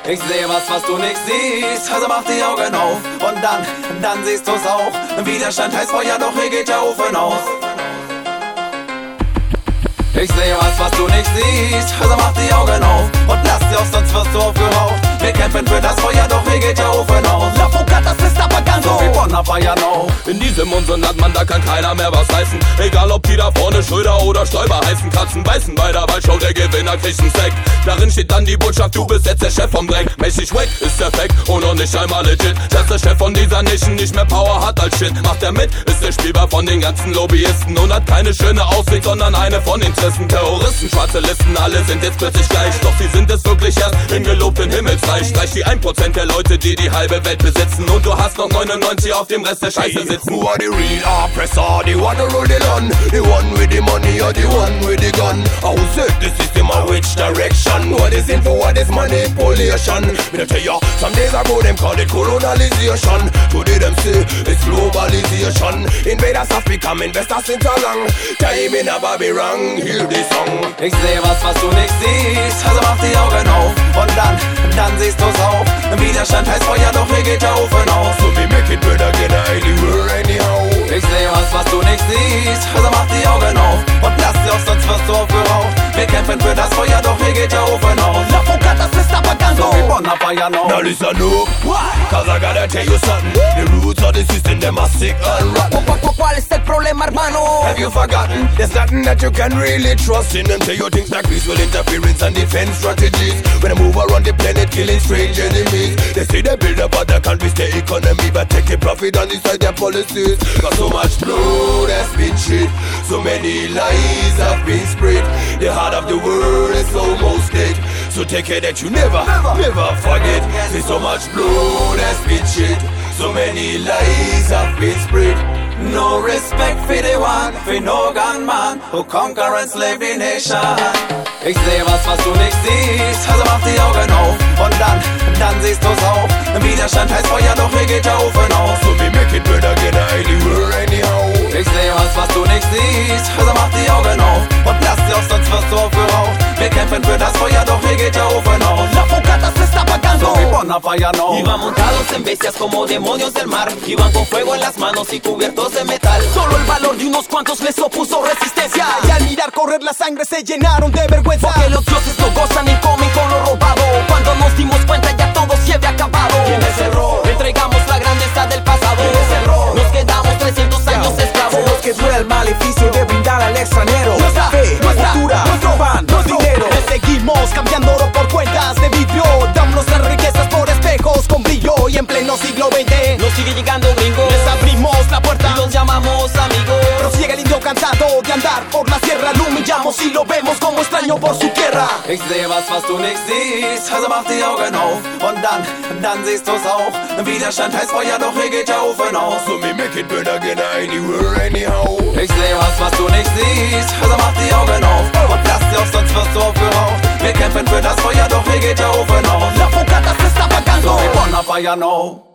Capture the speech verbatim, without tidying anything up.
Ich sehe was, was du nicht siehst, also mach die Augen auf. Und dann, dann siehst du's auch. Widerstand heißt Feuer, doch hier geht der Ofen aus. Ich sehe was, was du nicht siehst, also mach die Augen auf. Und lass sie auf, sonst wirst du aufgeraucht. Wir kämpfen für das Feuer, doch hier geht der Ofen aus. La Fogata se está apagando, so wie Bonner feiern auch. In diesem unseren Land, Mann, da kann keiner mehr was reißen. Egal ob die da vorne Schröder oder Stoiber heißen. Katzen beißen bei der Wahlshow, der Gewinner kriegt einen Sack. Darin steht dann die Botschaft, du bist jetzt der Chef vom Dreck. Mächtig wack ist der Fact und noch nicht einmal legit. Dass der Chef von dieser Nation nicht mehr Power hat als Shit. Macht er mit, ist der Spielball von den ganzen Lobbyisten. Und hat keine schöne Aussicht, sondern eine von Interessen. Terroristen, schwarze Listen, alle sind jetzt plötzlich gleich. Doch sie sind es wirklich erst im gelobten Himmelsreich. Streich die ein Prozent der Leute, die die halbe Welt besitzen. Und du hast noch neunundneunzig auf dem Rest der Scheiße sitzen. Who are the real oppressor? The one who rule the land, the one with the money or the one with the gun? How set the system and which direction? What is info, what is manipulation? Me tell ya, some days ago them call it colonialization. Today them say it's globalization. Invaders have become investors since a long time in a Bobby wrong. Hear this song. Ich sehe was, was du nicht siehst, also mach die Augen auf. Und dann, dann siehst du's auch. Widerstand heißt Feuer, doch hier geht der Ofen aus. So we make it better again anywhere, anyhow. Ich sehe was, was du nicht siehst, also mach die Augen auf. Und lass sie auf, sonst wirst du aufgeraucht. Wir kämpfen für das Feuer, doch hier geht der Ofen aus. La Fogata se está apagando, so wie Bonner feiern auch. Now listen up, cause I gotta tell you something. The roots of the system, them are sick and rotten. ¿Cuál es el problema, hermano? Have you forgotten? There's nothing that you can really trust in. Them say you things like peaceful interference and defense strategies. When they move around the planet killing strange enemies. They say they build up other countries, their economy, but take a profit on the side their policies. Got so much blood has been shed, so many lies have been spread. The heart of the world is almost dead, so take care that you never, never, never forget. Say so much blood has been shed, so many lies have been spread. No respect for the one, for no gunman who conquer and slave the nation. Ich sehe was, was du nicht siehst, also mach die Augen auf. Und dann, dann siehst du's auch. Widerstand heißt Feuer, doch hier geht der Ofen aus. So we make it better again anywhere, anyhow. Ich sehe was, was du nicht siehst, also mach die Augen auf. Und lass sie auf, sonst wirst du aufgeraucht. Wir kämpfen für das Feuer, doch hier geht der Ofen aus. La Fogata se está apagando, so wie Bonner feiern auch. Iban montados en bestias como demonios del mar. Iban con fuego en las manos y cubiertos de metal. Solo el valor de unos cuantos les opuso resistencia. Y al mirar correr la sangre se llenaron de vergüenza. Porque los dioses no gozan ni comen con lo robado. Cuando nos dimos cuenta ya todo se había acabado. ¿Quién es el error? Entregamos la grandeza del pasado. ¿Quién es el error? Nos quedamos trescientos años esclavos. Se nos quedó el maleficio de brindar al extranjero Nuestra fe, nuestra, cultura, nuestro pan, nuestro dinero. Le seguimos cambiando oro por cuentas de vidrio. Damos nuestras riquezas por espejos con brillo. Y en pleno siglo veinte Nos sigue llegando gringos. les abrimos la puerta Y los llamamos amigos. Pero si llega el indio cansado de andar por la sierra, lo humillamos y lo vemos como extraño por su tierra. Ich sehe was, was du nicht siehst, also mach die Augen auf. Und dann, dann siehst du's auch. Widerstand heißt Feuer, doch hier geht der Ofen aus. So we make it better again anywhere, anyhow. Ich sehe was, was du nicht siehst, also mach die Augen auf. Und lass sie auf, sonst wirst du aufgeraucht. Wir kämpfen für das Feuer, doch hier geht der Ofen aus. La Fogata se está apagando, so wie Bonner feiern auch.